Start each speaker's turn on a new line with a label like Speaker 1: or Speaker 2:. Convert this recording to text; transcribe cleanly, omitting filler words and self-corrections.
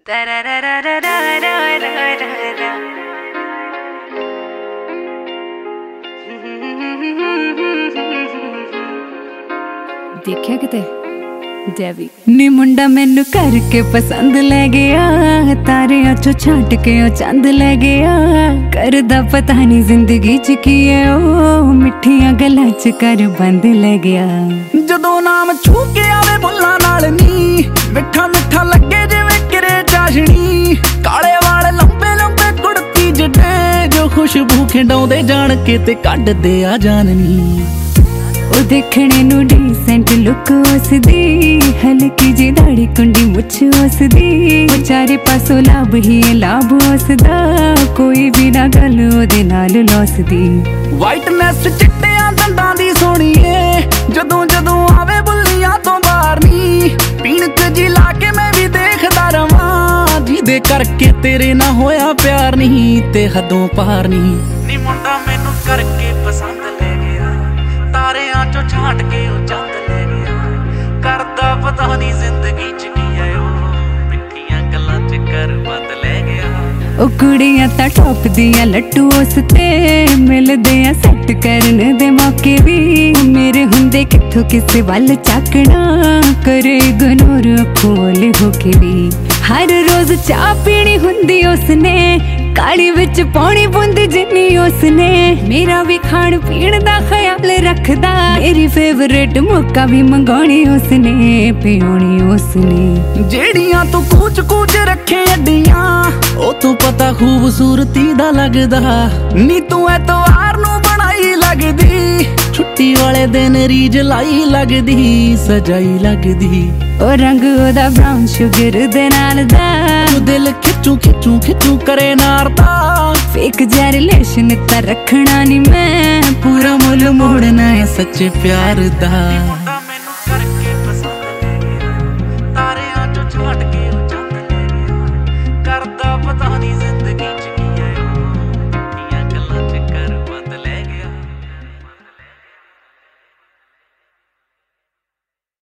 Speaker 1: देखिया किते जैवी नी मुंडा मैनू करके पसंद ले गया, तारियां चो छाट के ओ चंद ले गया। करदा पता नहीं जिंदगी च की है ओ, मिठियां गल्लां च कर बंद ले गया।
Speaker 2: जदों नाम छू के आवे बुल्लां नाल नी, मिठा मिठा लगे जिवें किरे चाशनी। काले वाल लंबे लंबे कुड़ती जड्डे, जो खुशबू खिंडाउंदे जान के ते कड्डदे आ जाननी।
Speaker 1: ओ देखने नू डिसेंट लुक उसदी, हल्की जी दाढ़ी कुंडी मुछ उसदी। ओ चारे पासों लाभ ही लाभ उसदा, कोई भी ना गल ओदे नाल लौसदी।
Speaker 2: वाइटनेस चिट्टियां दंदां दी सोहणीए, जदों जदों आवे बुल्लियां तो बाहर नी। पीणक जी ला के मैं भी देखदा रवां, जिहदे करके तेरे ना होया प्यार नहीं ते हदों पार नहीं। नी मुंडा मैनू करके पसंद ले गया, तारियां चो छाट के ओ चंद ले गया। करदा पता नहीं जिंदगी च की है ओ, मिठियां गल्लां च कर बंद ले गया।
Speaker 1: ओ कुड़ियां तां टॉप दियां लट्टू उस ते, मिलदे आ सैट करन दे मौके भी। मेरे हुंदे कित्थों किसे वल चाकना, करे इग्नोर अखों वाले होके भी। हर रोज चाह पीनी हुंदी उसने, काली विच पानी बूंदी जिन्नी उसने। मेरा भी खाण पीण दा ख्याल रखदा, मेरी फेवरेट मुक्का भी मंगाउणी उसने, पियोणी उसने।
Speaker 2: जेड़ियां तू कूच कूच रखे अड्डियां, ओ तू पता खूबसूरती दा लगदा। नी तू ऐतवार नू बनाई लगदी, छुट्टी वाले दिन रीज लाई लगदी, सजाई लगदी।
Speaker 1: ओ रंग ओदा ब्राउन शुगर दे नाल दा,
Speaker 2: दिल खिचू खिचू खिचू करे नार दा।
Speaker 1: फेक जा रिलेशन ता रखना नी मैं,
Speaker 2: पूरा मुल मोड़ना है सच्चे प्यार दा।